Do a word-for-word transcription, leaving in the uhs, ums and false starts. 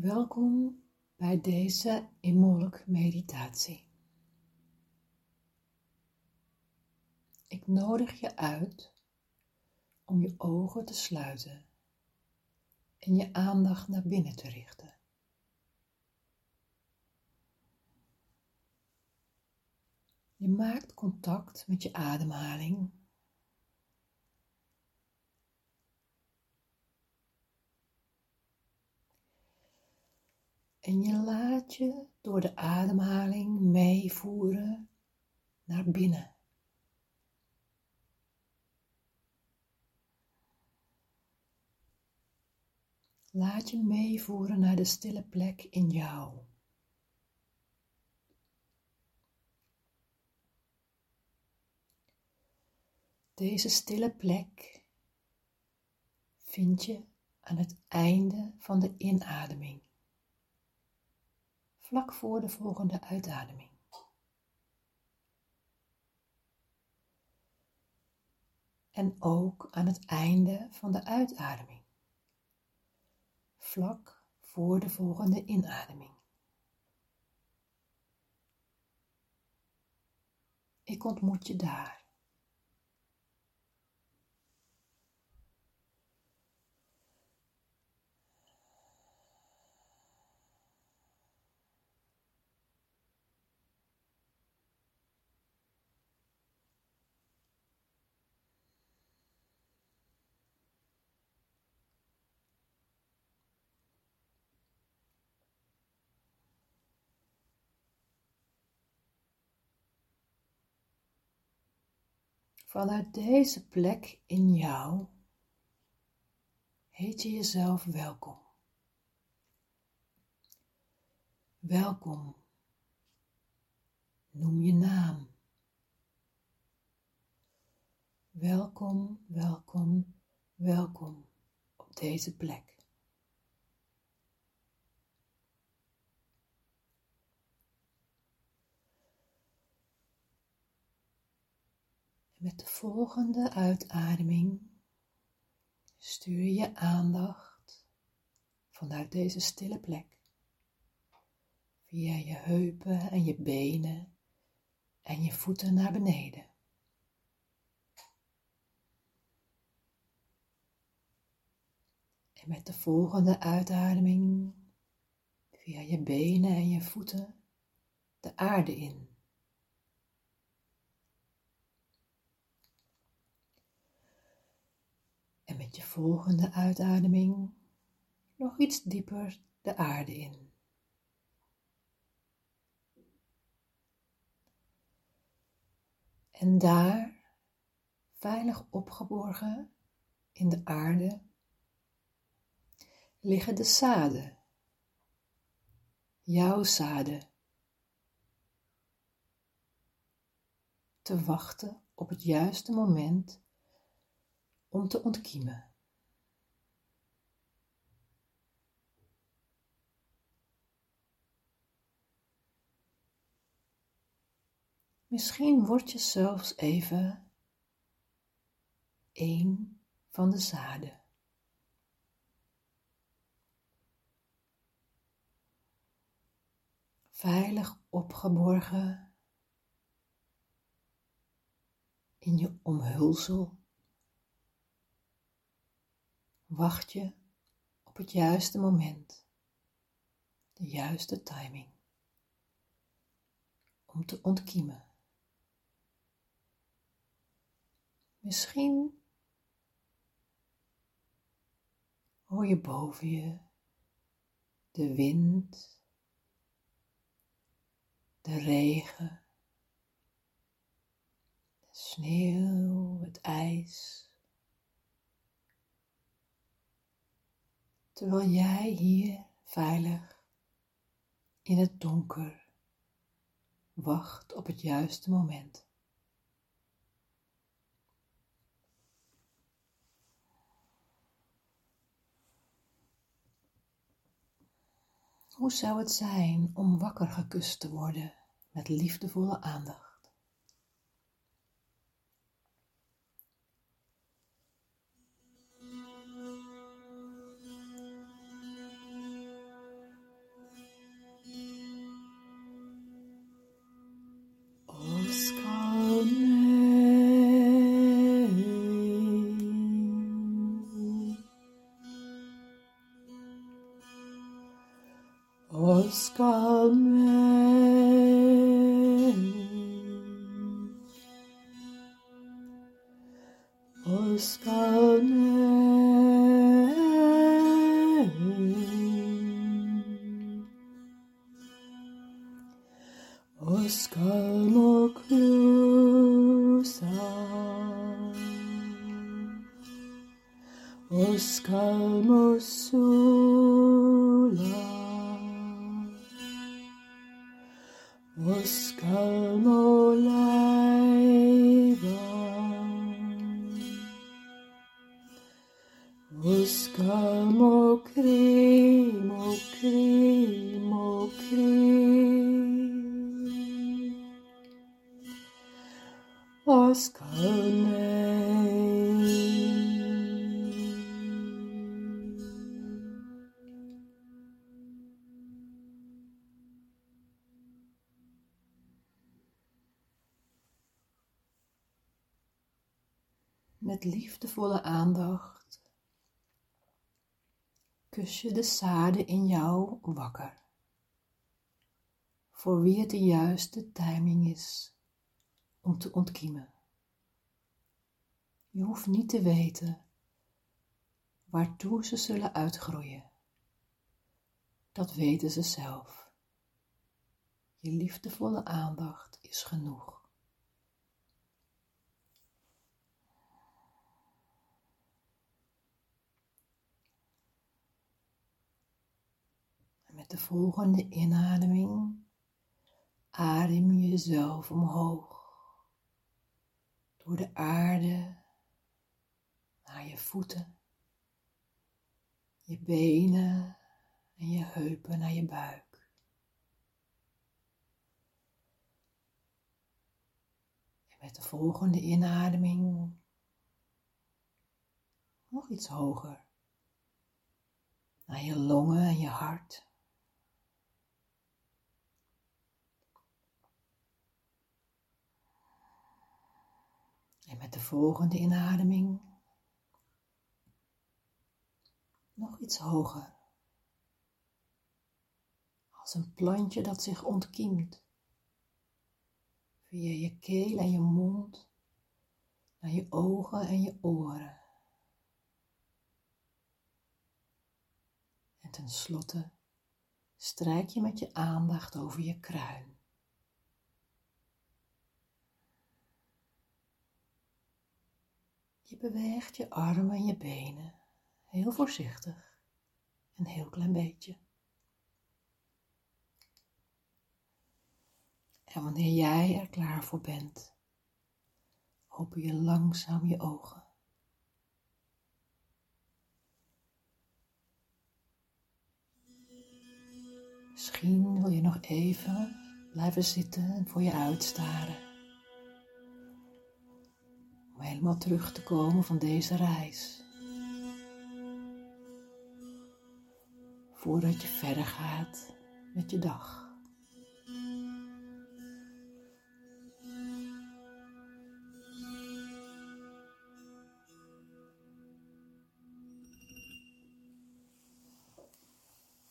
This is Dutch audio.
Welkom bij deze Imbolc meditatie. Ik nodig je uit om je ogen te sluiten en je aandacht naar binnen te richten. Je maakt contact met je ademhaling. En je laat je door de ademhaling meevoeren naar binnen. Laat je meevoeren naar de stille plek in jou. Deze stille plek vind je aan het einde van de inademing, vlak voor de volgende uitademing. En ook aan het einde van de uitademing, vlak voor de volgende inademing. Ik ontmoet je daar. Vanuit deze plek in jou heet je jezelf welkom. Welkom. Noem je naam. Welkom, welkom, welkom op deze plek. Met de volgende uitademing stuur je aandacht vanuit deze stille plek via je heupen en je benen en je voeten naar beneden. En met de volgende uitademing via je benen en je voeten de aarde in. En met je volgende uitademing nog iets dieper de aarde in. En daar, veilig opgeborgen in de aarde, liggen de zaden, jouw zaden, te wachten op het juiste moment om te ontkiemen. Misschien word je zelfs even één van de zaden. Veilig opgeborgen in je omhulsel. Wacht je op het juiste moment, de juiste timing, om te ontkiemen. Misschien hoor je boven je de wind, de regen, de sneeuw, het ijs. Terwijl jij hier veilig in het donker wacht op het juiste moment. Hoe zou het zijn om wakker gekust te worden met liefdevolle aandacht? Oskalmoklusa, Oskalmosula, Oskalmolaiva, Oskalmokri, mokri, mokri, Oskalme. Met liefdevolle aandacht kus je de sade in jou wakker, voor wie het de juiste timing is om te ontkiemen. Je hoeft niet te weten waartoe ze zullen uitgroeien. Dat weten ze zelf. Je liefdevolle aandacht is genoeg. Met de volgende inademing adem je jezelf omhoog, door de aarde naar je voeten, je benen en je heupen naar je buik. En met de volgende inademing nog iets hoger, naar je longen en je hart. En met de volgende inademing nog iets hoger, als een plantje dat zich ontkiemt, via je keel en je mond, naar je ogen en je oren. En tenslotte strijk je met je aandacht over je kruin. Je beweegt je armen en je benen, heel voorzichtig, een heel klein beetje. En wanneer jij er klaar voor bent, open je langzaam je ogen. Misschien wil je nog even blijven zitten en voor je uitstaren. Om helemaal terug te komen van deze reis. Voordat je verder gaat met je dag.